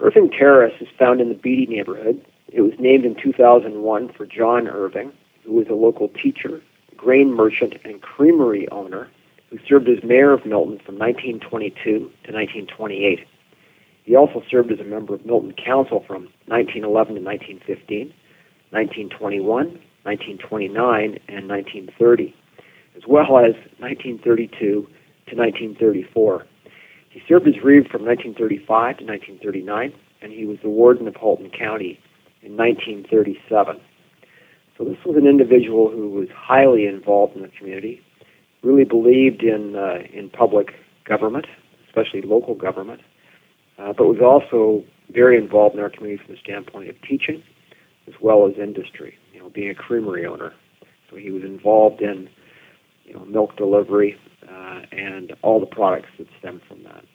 Irving Terrace is found in the Beatty neighborhood. It was named in 2001 for John Irving, who was a local teacher, grain merchant, and creamery owner who served as mayor of Milton from 1922 to 1928. He also served as a member of Milton Council from 1911 to 1915, 1921, 1929, and 1930, as well as 1932 to 1934. He served as reeve from 1935 to 1939, and he was the warden of Halton County in 1937. So this was an individual who was highly involved in the community, really believed in public government, especially local government, but was also very involved in our community from the standpoint of teaching as well as industry, being a creamery owner. So he was involved in milk delivery and all the products that stem from that.